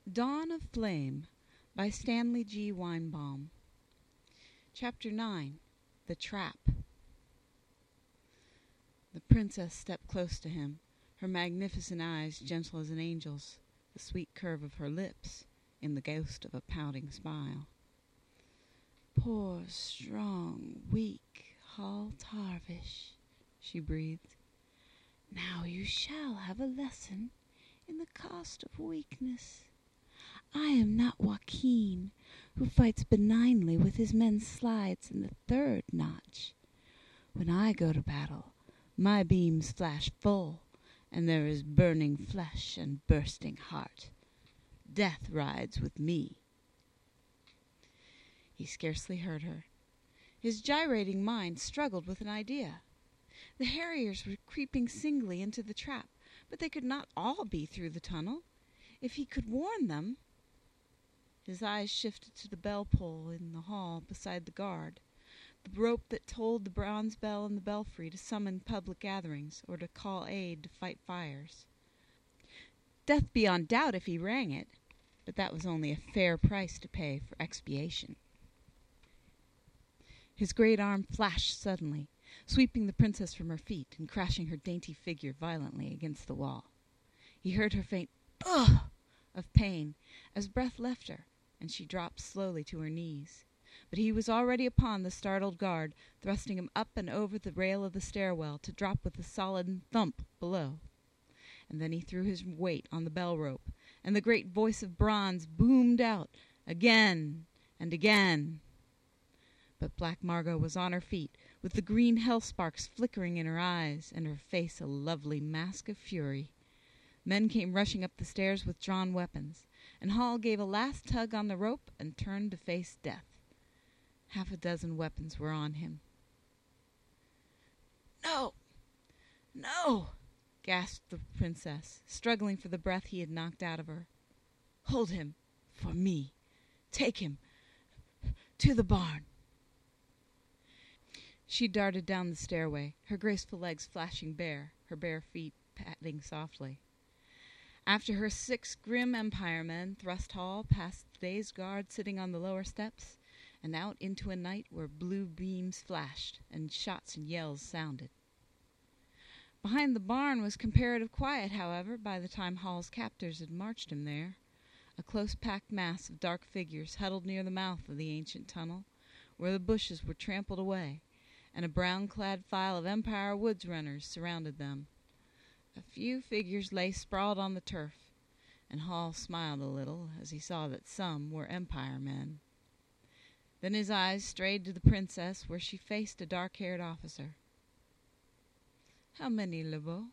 Dawn of Flame by Stanley G. Weinbaum. Chapter 9. The Trap. The princess stepped close to him, her magnificent eyes gentle as an angel's, the sweet curve of her lips in the ghost of a pouting smile. "Poor, strong, weak Hall Tarvish," she breathed. "Now you shall have a lesson in the cost of weakness. I am not Joaquin, who fights benignly with his men's slides in the third notch. When I go to battle, my beams flash full, and there is burning flesh and bursting heart. Death rides with me." He scarcely heard her. His gyrating mind struggled with an idea. The Harriers were creeping singly into the trap, but they could not all be through the tunnel. If he could warn them— His eyes shifted to the bell pull in the hall beside the guard, the rope that tolled the bronze bell in the belfry to summon public gatherings or to call aid to fight fires. Death beyond doubt if he rang it, but that was only a fair price to pay for expiation. His great arm flashed suddenly, sweeping the princess from her feet and crashing her dainty figure violently against the wall. He heard her faint "ugh" of pain as breath left her, and she dropped slowly to her knees. But he was already upon the startled guard, thrusting him up and over the rail of the stairwell to drop with a solid thump below. And then he threw his weight on the bell rope, and the great voice of bronze boomed out again and again. But Black Margot was on her feet, with the green hell sparks flickering in her eyes, and her face a lovely mask of fury. Men came rushing up the stairs with drawn weapons, and Hall gave a last tug on the rope and turned to face death. 6 weapons were on him. "No! No!" gasped the princess, struggling for the breath he had knocked out of her. "Hold him for me. Take him to the barn." She darted down the stairway, her graceful legs flashing bare, her bare feet padding softly. After her 6 grim Empire men thrust Hall past the dazed guard sitting on the lower steps, and out into a night where blue beams flashed and shots and yells sounded. Behind the barn was comparative quiet, however, by the time Hall's captors had marched him there. A close-packed mass of dark figures huddled near the mouth of the ancient tunnel, where the bushes were trampled away, and a brown-clad file of Empire woods runners surrounded them. A few figures lay sprawled on the turf, and Hall smiled a little as he saw that some were Empire men. Then his eyes strayed to the princess, where she faced a dark-haired officer. "How many, LeBeau?"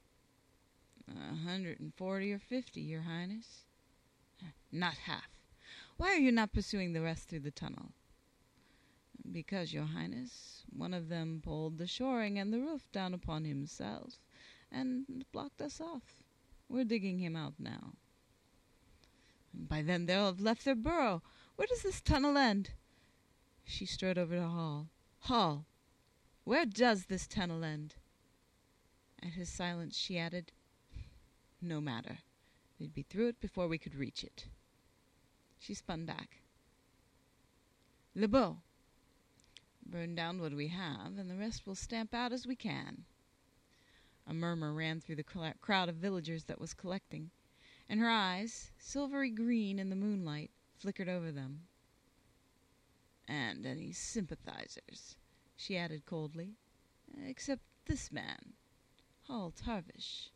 140 or 50, Your Highness." "Not half. Why are you not pursuing the rest through the tunnel?" "Because, Your Highness, one of them pulled the shoring and the roof down upon himself and blocked us off. We're digging him out now." "By then they'll have left their burrow. Where does this tunnel end?" She strode over to Hall. "Hall, where does this tunnel end?" At his silence she added, "No matter. They'd be through it before we could reach it." She spun back. "LeBeau, burn down what we have, and the rest we'll stamp out as we can." A murmur ran through the crowd of villagers that was collecting, and her eyes, silvery green in the moonlight, flickered over them. "And any sympathizers," she added coldly, "except this man, Hall Tarvish."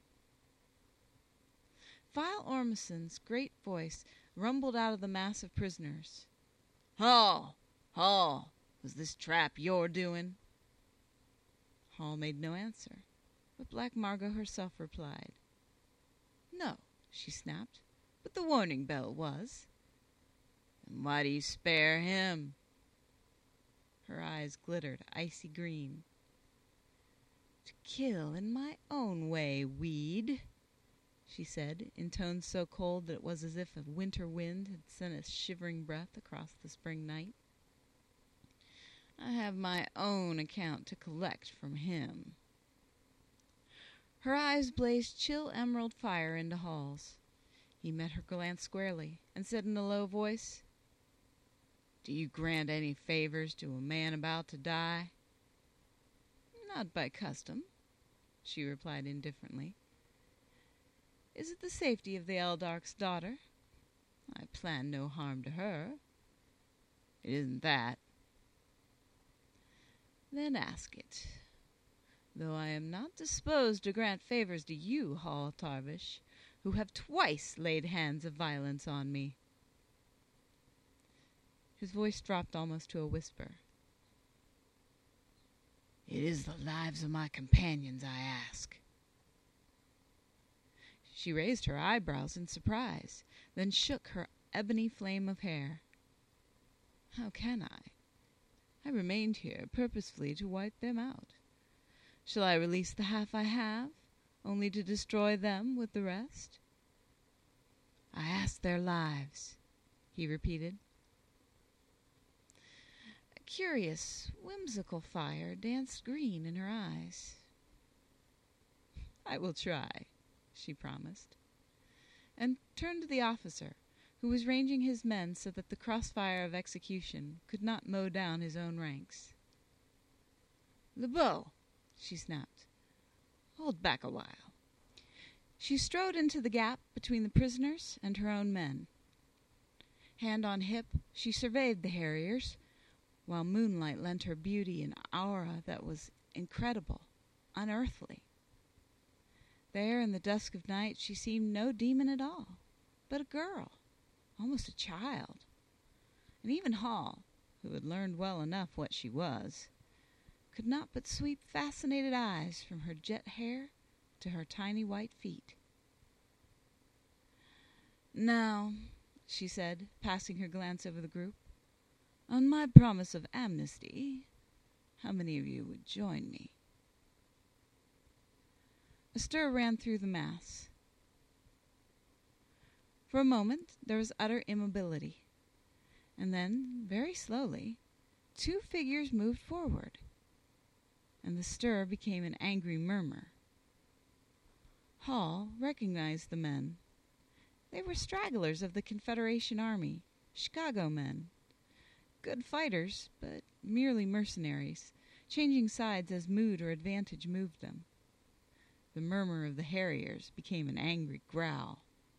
Phile Ormison's great voice rumbled out of the mass of prisoners. "Hall! Hall! Was this trap your doing?" Hall made no answer, but Black Margot herself replied. "No," she snapped, "but the warning bell was." "Then why do you spare him?" Her eyes glittered icy green. "To kill in my own way, weed," she said, in tones so cold that it was as if a winter wind had sent a shivering breath across the spring night. "I have my own account to collect from him." Her eyes blazed chill emerald fire into Hall's. He met her glance squarely and said in a low voice, "Do you grant any favors to a man about to die?" "Not by custom," she replied indifferently. "Is it the safety of the Eldark's daughter? I plan no harm to her." "It isn't that." "Then ask it, though I am not disposed to grant favors to you, Hall Tarvish, who have twice laid hands of violence on me." His voice dropped almost to a whisper. "It is the lives of my companions I ask." She raised her eyebrows in surprise, then shook her ebony flame of hair. "How can I? I remained here purposefully to wipe them out. Shall I release the half I have, only to destroy them with the rest?" "I ask their lives," he repeated. A curious, whimsical fire danced green in her eyes. "I will try," she promised, and turned to the officer, who was ranging his men so that the crossfire of execution could not mow down his own ranks. "LeBeau," she snapped, "hold back a while." She strode into the gap between the prisoners and her own men. Hand on hip, she surveyed the Harriers, while moonlight lent her beauty an aura that was incredible, unearthly. There in the dusk of night she seemed no demon at all, but a girl, almost a child. And even Hall, who had learned well enough what she was, could not but sweep fascinated eyes from her jet hair to her tiny white feet. "Now," she said, passing her glance over the group, "on my promise of amnesty, how many of you would join me?" A stir ran through the mass. For a moment there was utter immobility, and then, very slowly, two figures moved forward, and the stir became an angry murmur. Hall recognized the men. They were stragglers of the Confederation Army, Chicago men. Good fighters, but merely mercenaries, changing sides as mood or advantage moved them. The murmur of the Harriers became an angry growl.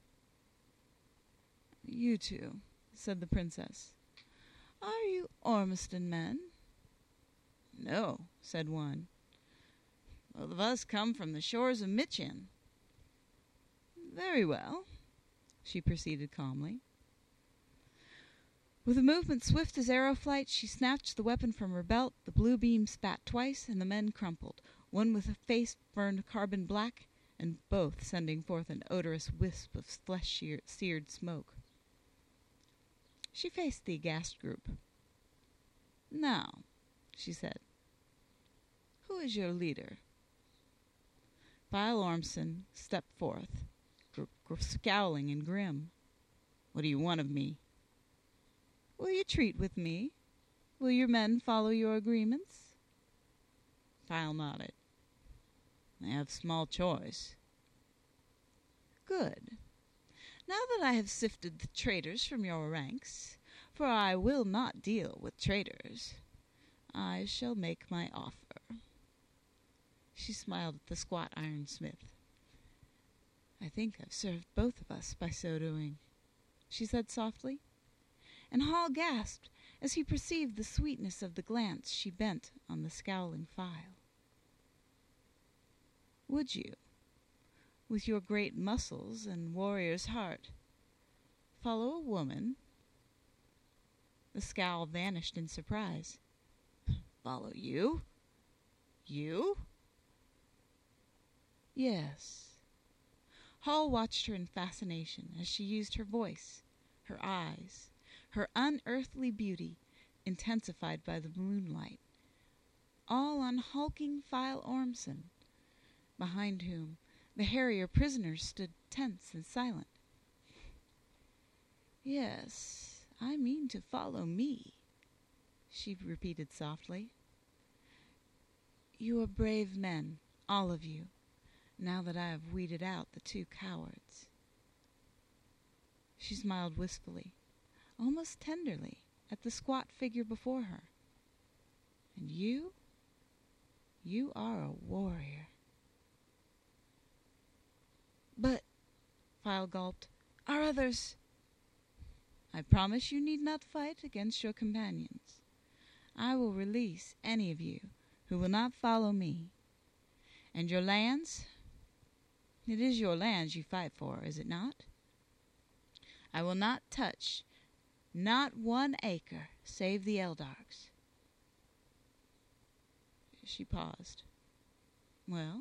"You two," said the princess. "Are you Ormiston men?" "No," said one. "Both of us come from the shores of Mitchin." "Very well," she proceeded calmly. With a movement swift as arrow flight, she snatched the weapon from her belt, the blue beam spat twice, and the men crumpled, one with a face burned carbon black, and both sending forth an odorous wisp of flesh-seared smoke. She faced the aghast group. "Now," she said, "who is your leader?" Phile Ormson stepped forth, scowling and grim. "What do you want of me?" "Will you treat with me? Will your men follow your agreements?" Phile nodded. "They have small choice." "Good. Now that I have sifted the traitors from your ranks, for I will not deal with traitors, I shall make my offer." She smiled at the squat ironsmith. "I think I've served both of us by so doing," she said softly, and Hall gasped as he perceived the sweetness of the glance she bent on the scowling Phile. "Would you, with your great muscles and warrior's heart, follow a woman?" The scowl vanished in surprise. "Follow you? You?" "Yes." Hall watched her in fascination as she used her voice, her eyes, her unearthly beauty intensified by the moonlight, all on hulking Phile Ormson, behind whom the Harrier prisoners stood tense and silent. "Yes, I mean to follow me," she repeated softly. "You are brave men, all of you, now that I have weeded out the two cowards." She smiled wistfully, almost tenderly, at the squat figure before her. "And you are a warrior." "But," File gulped, "our others—" "I promise you need not fight against your companions. I will release any of you who will not follow me. And your lands? It is your lands you fight for, is it not? I will not touch not 1 acre save the Eldarks." She paused. "Well?"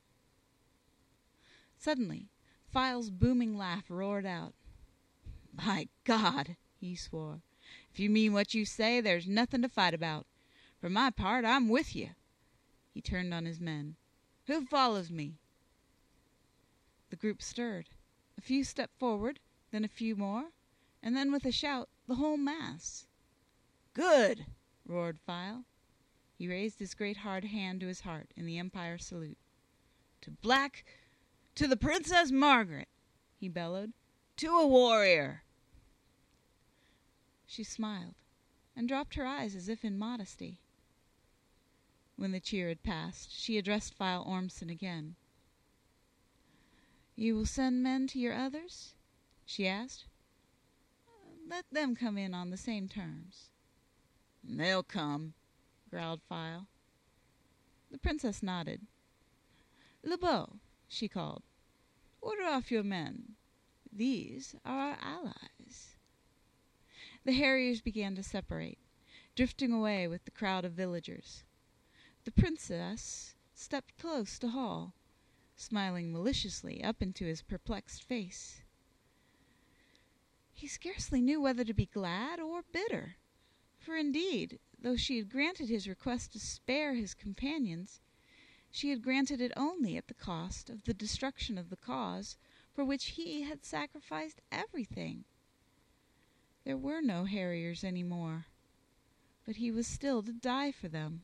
Suddenly, File's booming laugh roared out. "By God," he swore, "if you mean what you say, there's nothing to fight about. For my part, I'm with you." He turned on his men. "Who follows me?" The group stirred. A few stepped forward, then a few more, and then with a shout, the whole mass. "Good!" roared File. He raised his great hard hand to his heart in the Empire salute. To the Princess Margaret," he bellowed. "To a warrior!" She smiled, and dropped her eyes as if in modesty. When the cheer had passed, she addressed File Ormson again. "You will send men to your others?" she asked. "Let them come in on the same terms." "They'll come," growled File. The princess nodded. "Le Beau," she called, "order off your men. These are our allies." The harriers began to separate, drifting away with the crowd of villagers. The princess stepped close to Hall, smiling maliciously up into his perplexed face. He scarcely knew whether to be glad or bitter, for indeed, though she had granted his request to spare his companions, she had granted it only at the cost of the destruction of the cause for which he had sacrificed everything. There were no harriers any more, but he was still to die for them.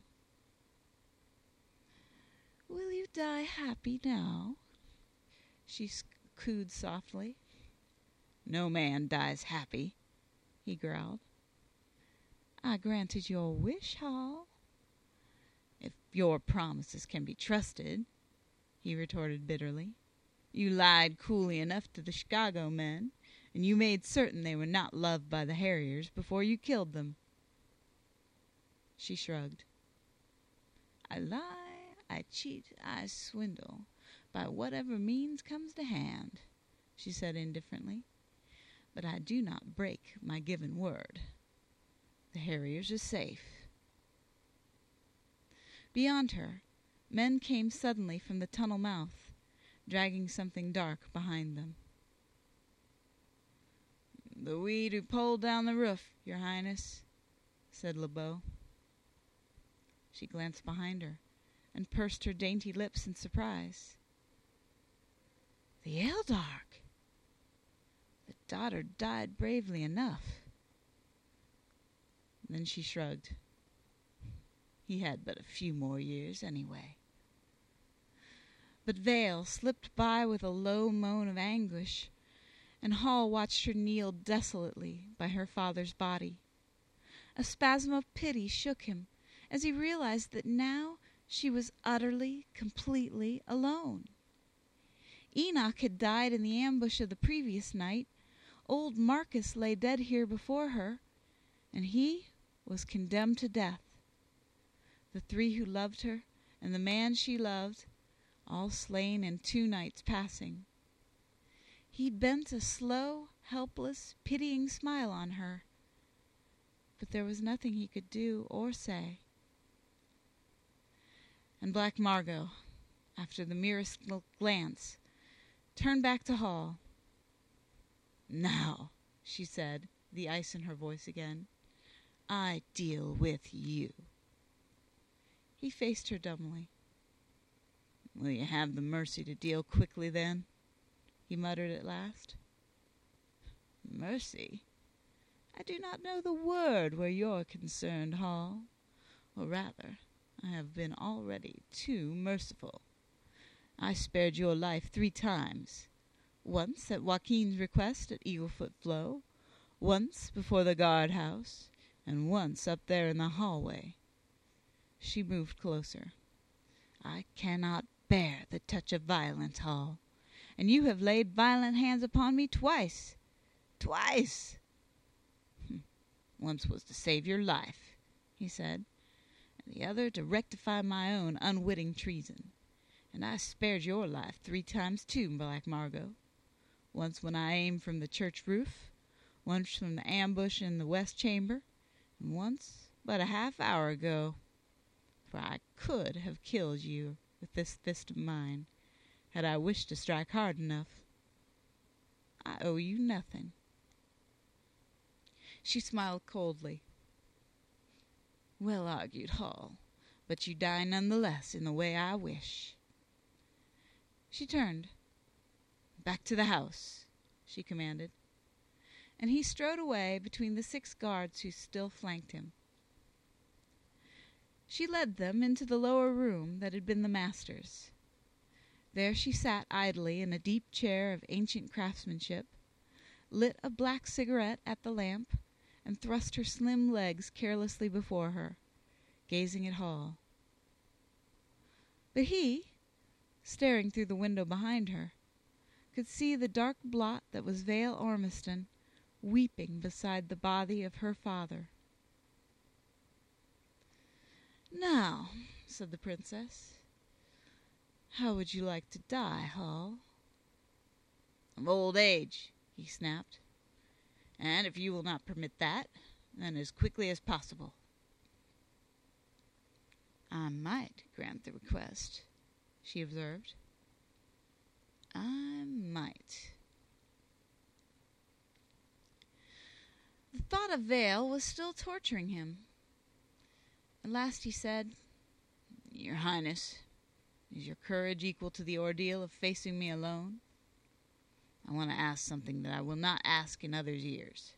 "Will you die happy now?" she cooed softly. "No man dies happy," he growled. "I granted your wish, Hall." "If your promises can be trusted," he retorted bitterly. "You lied coolly enough to the Chicago men, and you made certain they were not loved by the harriers before you killed them." She shrugged. "I lie, I cheat, I swindle, by whatever means comes to hand," she said indifferently. "But I do not break my given word. The harriers are safe." Beyond her, men came suddenly from the tunnel mouth, dragging something dark behind them. "The weed who pulled down the roof, your Highness," said Le Beau. She glanced behind her, and pursed her dainty lips in surprise. "The Eldark! The daughter died bravely enough." Then she shrugged. He had but a few more years, anyway. But Vale slipped by with a low moan of anguish, and Hall watched her kneel desolately by her father's body. A spasm of pity shook him as he realized that now she was utterly, completely alone. Enoch had died in the ambush of the previous night, old Marcus lay dead here before her, and he was condemned to death. The 3 who loved her, and the man she loved, all slain in 2 nights passing. He bent a slow, helpless, pitying smile on her, but there was nothing he could do or say. And Black Margot, after the merest glance, turned back to Hall. "Now," she said, the ice in her voice again, "I deal with you." He faced her dumbly. "Will you have the mercy to deal quickly, then?" he muttered at last. "Mercy? I do not know the word where you're concerned, Hall. Or rather, I have been already too merciful. I spared your life 3 times. once at Joaquin's request at Eaglefoot Flow, once before the guardhouse, and once up there in the hallway. She moved closer. I cannot bear the touch of violence, Hall, and you have laid violent hands upon me twice. Twice! Once was to save your life, he said, and the other to rectify my own unwitting treason. And I spared your life 3 times too, Black Margot. Once when I aimed from the church roof, once from the ambush in the west chamber, and once but a half-hour ago. For I could have killed you with this fist of mine, had I wished to strike hard enough. I owe you nothing. She smiled coldly. Well argued, Hall, but you die none the less in the way I wish. She turned. Back to the house, she commanded, and he strode away between the 6 guards who still flanked him. She led them into the lower room that had been the master's. There she sat idly in a deep chair of ancient craftsmanship, lit a black cigarette at the lamp, and thrust her slim legs carelessly before her, gazing at Hall. But he, staring through the window behind her, could see the dark blot that was Vale Ormiston weeping beside the body of her father. Now, said the princess, how would you like to die, Hall? Of old age, he snapped. And if you will not permit that, then as quickly as possible. I might grant the request, she observed. I might. The thought of Vale was still torturing him. At last he said, Your Highness, is your courage equal to the ordeal of facing me alone? I want to ask something that I will not ask in others' ears.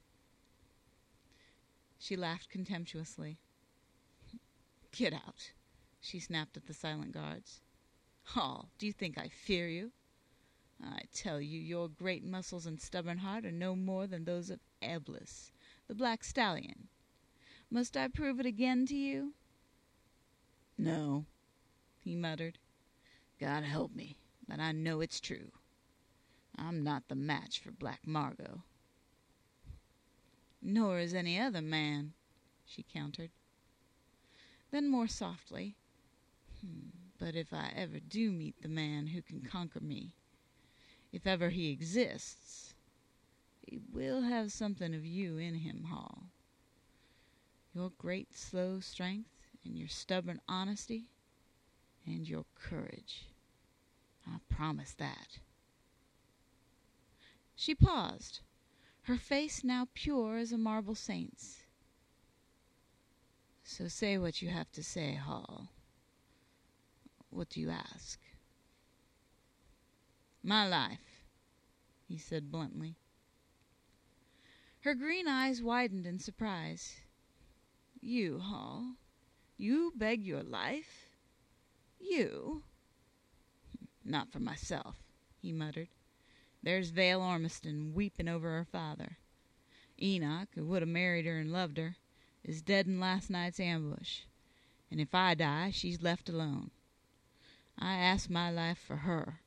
She laughed contemptuously. Get out, she snapped at the silent guards. Hall, do you think I fear you? I tell you, your great muscles and stubborn heart are no more than those of Eblis, the black stallion. Must I prove it again to you? No, he muttered. God help me, but I know it's true. I'm not the match for Black Margot. Nor is any other man, she countered. Then more softly, but if I ever do meet the man who can conquer me, if ever he exists, he will have something of you in him, Hall. Your great slow strength, and your stubborn honesty, and your courage. I promise that. She paused, her face now pure as a marble saint's. So say what you have to say, Hall. What do you ask? My life, he said bluntly. Her green eyes widened in surprise. You, Hall? You beg your life? You? Not for myself, he muttered. There's Vale Ormiston weeping over her father. Enoch, who would have married her and loved her, is dead in last night's ambush, and if I die, she's left alone. I ask my life for her.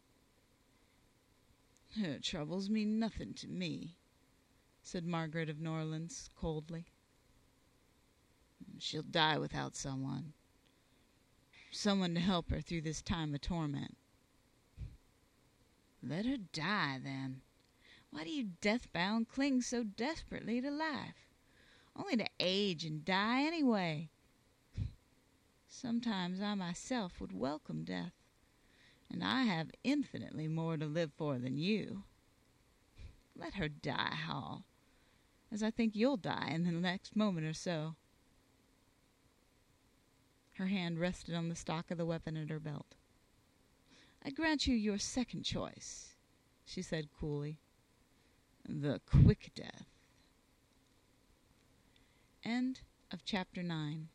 Her troubles mean nothing to me, said Margaret of Norlands coldly. She'll die without someone to help her through this time of torment. Let her die, then. Why do you death-bound cling so desperately to life? Only to age and die anyway. Sometimes I myself would welcome death, and I have infinitely more to live for than you. Let her die, Hall, as I think you'll die in the next moment or so. Her hand rested on the stock of the weapon at her belt. I grant you your second choice, she said coolly. The quick death. End of chapter 9.